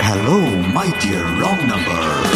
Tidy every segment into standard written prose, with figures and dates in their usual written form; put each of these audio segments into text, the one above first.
Hello, my dear wrong number.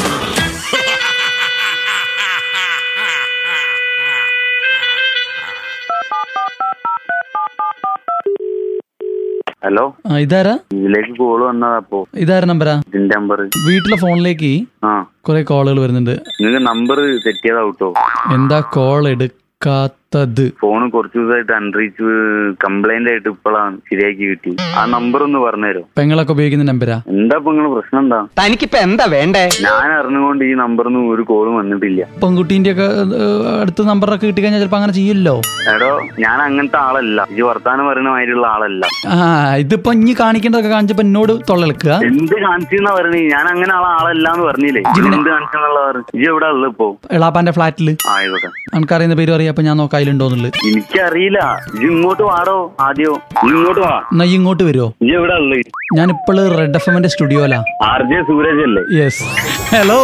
Hello, ഇതാരാ? ഇതിലേക്ക് call വന്നതാപ്പോ. ഇതാരാ നമ്പരാ? ഇതിന്റെ നമ്പർ വീട്ടിലെ ഫോണിലേക്ക് കുറെ കോളുകൾ വരുന്നുണ്ട്. നിങ്ങൾക്ക് നമ്പർ തെറ്റിയതാവട്ടോ. എന്താ കോൾ എടുക്കാത്തത്? ഫോൺ കുറച്ചു ദിവസമായിട്ട് അൺറീച്ച് കംപ്ലൈന്റ് ആയിട്ട് ഇപ്പോഴാണ് ശരിയാക്കി കിട്ടി. ആ നമ്പർ ഒന്ന് പറഞ്ഞുതരോ? പെങ്ങളൊക്കെ ഉപയോഗിക്കുന്ന നമ്പരാ? എന്താ ഇപ്പൊ നിങ്ങള് പ്രശ്നം എന്താ? തനിക്കിപ്പോ എന്താ വേണ്ടേ? ഞാൻ അറിഞ്ഞുകൊണ്ട് ഈ നമ്പറിന്ന് ഒരു കോളും വന്നിട്ടില്ല. പെൺകുട്ടീന്റെ ഒക്കെ അടുത്ത നമ്പറൊക്കെ കിട്ടി കഴിഞ്ഞാൽ ചിലപ്പോ അങ്ങനെ ചെയ്യല്ലോ. എടോ, ഞാൻ അങ്ങനത്തെ ആളല്ല. ഈ വർത്താനം പറയുന്ന മാതിരിയുള്ള ആളല്ല. ഇതിപ്പോ ഇനി കാണിക്കേണ്ടതൊക്കെ കാണിച്ചപ്പോ എന്നോട് തൊള്ളെടുക്കുക. എന്ത് കാണിച്ചെന്നാ പറഞ്ഞേ? ഞാൻ അങ്ങനെ ആളല്ല എന്ന് പറഞ്ഞില്ലേ? എന്ത് കാണിച്ചെന്നുള്ള പറഞ്ഞു? ഇജ്ജ് എവിടെ ഉള്ളത് ഇപ്പൊ? എളാപ്പാന്റെ ഫ്ലാറ്റില്. ആയിക്കോട്ടെ, എനിക്കറിയുന്ന പേര് അറിയാം. അപ്പൊ ഞാൻ നോക്കായിലുണ്ടോന്നുള്ളത് എനിക്കറിയില്ല. ഇജ്ജ് ഇങ്ങോട്ട് വാടോ. ആദ്യോ ഇങ്ങോട്ട് വാ. എന്നാ ഇങ്ങോട്ട് വരുമോ? ഇജ്ജ് എവിടെ ഉള്ളത്? ഞാൻ ഇപ്പോഴ് റെഡ് FM സ്റ്റുഡിയോലാ. RJ സൂരജ് അല്ലേ? യെസ്. ഹലോ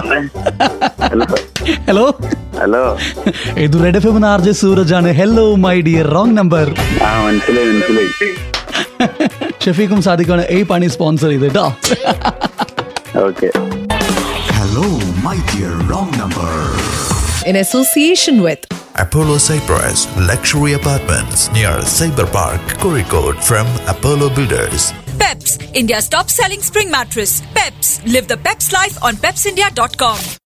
ഹലോ ഹലോ, ഇത് റെഡ് FM RJ സൂരജ് ആണ്. Hello my dear wrong number. മനസ്സിലായി. ഷഫീഖും സാദിഖാണ് ഈ പണി സ്പോൺസർ ചെയ്തിട്ടോ. Okay. Hello, my dear wrong number. In association with Apollo Cyprus Luxury Apartments near Cyber Park, Kozhikode from Apollo Builders. Peps, India's top selling spring mattress. Peps, live the Peps life on pepsindia.com.